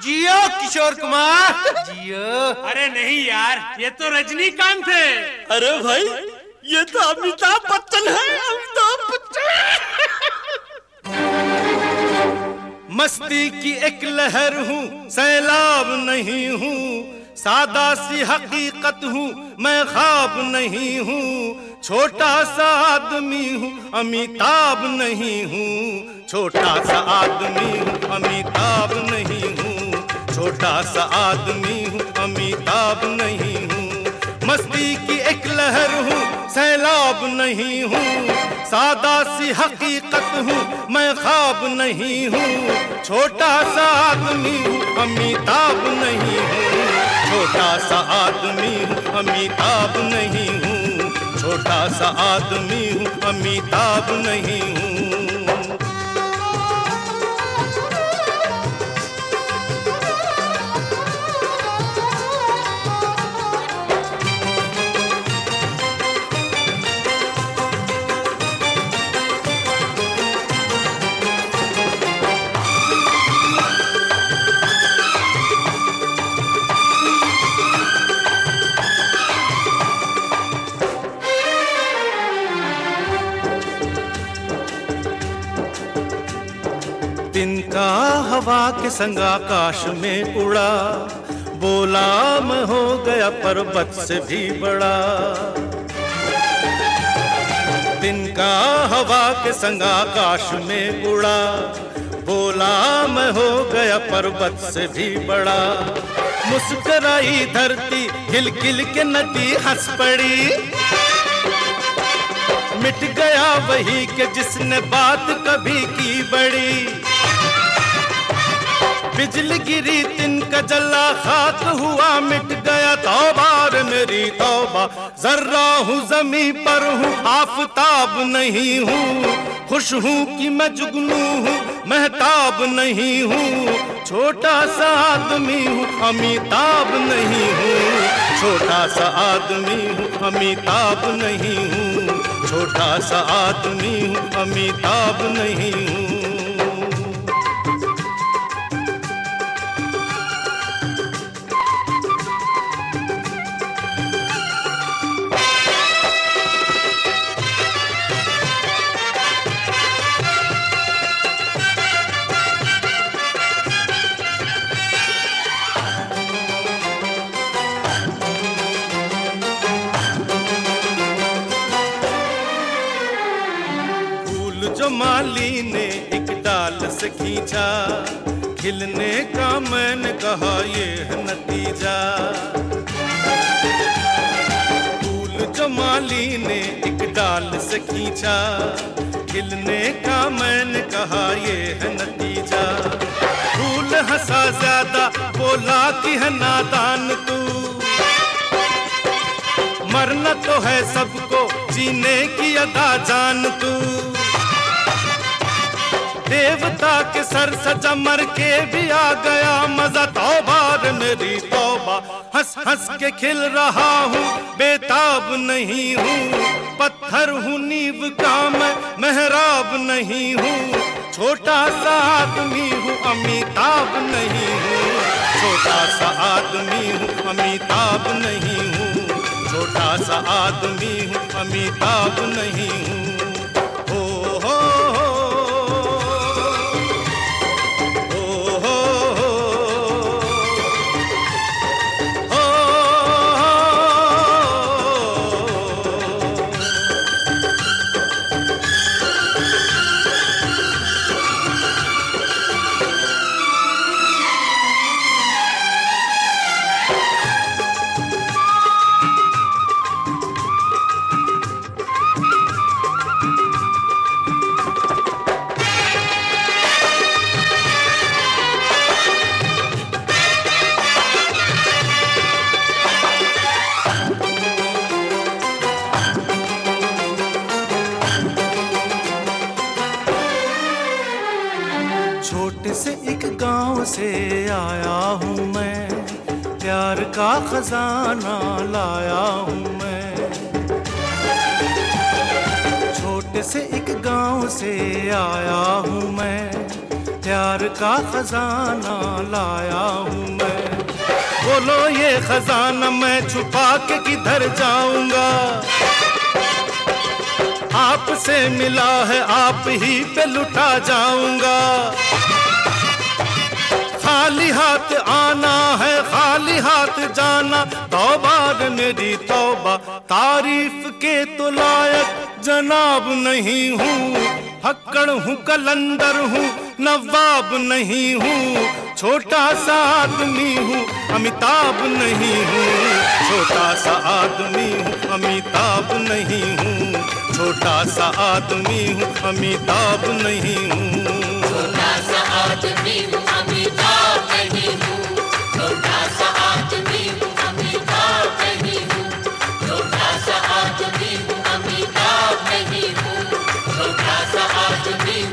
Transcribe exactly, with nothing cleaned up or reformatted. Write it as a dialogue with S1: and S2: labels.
S1: जियो किशोर कुमार जियो।
S2: अरे नहीं यार, ये तो रजनीकांत है।
S3: अरे भाई ये तो अमिताभ बच्चन है, अमिताभ बच्चन।
S4: मस्ती की एक लहर हूँ, सैलाब नहीं हूँ, सादा सी हकीकत हूँ, मैं ख्वाब नहीं हूँ, छोटा सा आदमी हूँ, अमिताभ नहीं हूँ, छोटा सा आदमी हूँ, अमिताभ नहीं हूँ, छोटा सा आदमी हूँ, अमिताभ नहीं हूँ। मस्ती की एक लहर हूँ, सैलाब नहीं हूँ, सादा सी हकीकत हूँ, मैं ख्वाब नहीं हूँ, छोटा सा आदमी हूँ, अमिताभ नहीं हूँ, छोटा सा आदमी हूँ, अमिताभ नहीं हूँ, छोटा सा आदमी हूँ, अमिताभ नहीं हूँ। तिनका हवा के संग आकाश में उड़ा, बोला मैं हो गया पर्वत से भी बड़ा। तिनका हवा के संग आकाश में उड़ा, बोला मैं हो गया पर्वत से भी बड़ा। मुस्कुराई धरती, खिल खिल के नदी हंस पड़ी, मिट गया वही के जिसने बात कभी की बड़ी। बिजली गिरी तिनका जला, खाक हुआ मिट गया, तौबा रे मेरी तौबा। जर्रा हूँ जमी पर हूँ, आफताब नहीं हूँ, खुश हूँ कि मैं जुगनू हूँ, महताब नहीं हूँ, छोटा सा आदमी हूँ, अमिताभ नहीं हूँ, छोटा सा आदमी हूँ, अमिताभ नहीं हूँ, छोटा सा आदमी हूँ, अमिताभ नहीं हूँ। जो माली ने एक डाल से खींचा, खिलने का मैंने कहा ये है नतीजा। फूल जो माली ने एक डाल से खींचा, खिलने का मैंने कहा ये है नतीजा। फूल हंसा ज्यादा, बोला कि है नादान तू, मरना तो है सबको, जीने की अदा जान तू। देवता के सर सजा, मर के भी आ गया मजा, तौबा रे मेरी तौबा। हंस हंस के खिल रहा हूँ, बेताब नहीं हूँ, पत्थर हूँ नींव का मैं, मेहराब नहीं हूँ, छोटा सा आदमी हूँ, अमिताभ नहीं हूँ, छोटा सा आदमी हूँ, अमिताभ नहीं हूँ, छोटा सा आदमी हूँ, अमिताभ नहीं हूँ। ओ हो छोटे से एक गांव से आया हूँ मैं, प्यार का खजाना लाया हूँ मैं। छोटे से एक गांव से आया हूँ मैं, प्यार का खजाना लाया हूँ मैं। बोलो ये खजाना मैं छुपा के किधर जाऊंगा, आपसे मिला है आप ही पे लुटा जाऊंगा। खाली हाथ आना है खाली हाथ जाना, तौबा रे मेरी तौबा, तारीफ के तो लायक जनाब नहीं हूँ। हक्कड़ हूँ कलंदर हूँ नवाब नहीं हूँ, छोटा सा आदमी हूँ अमिताभ नहीं हूँ। छोटा सा आदमी हूँ अमिताभ नहीं हूँ, छोटा सा आदमी हूँ अमिताभ नहीं हूँ।
S5: छोटा सा आदमी हूँ अमिताभ नहीं हूँ, छोटा सा आदमी हूँ अमिताभ नहीं हूँ, छोटा सा आदमी हूँ अमिताभ नहीं हूँ, छोटा सा आदमी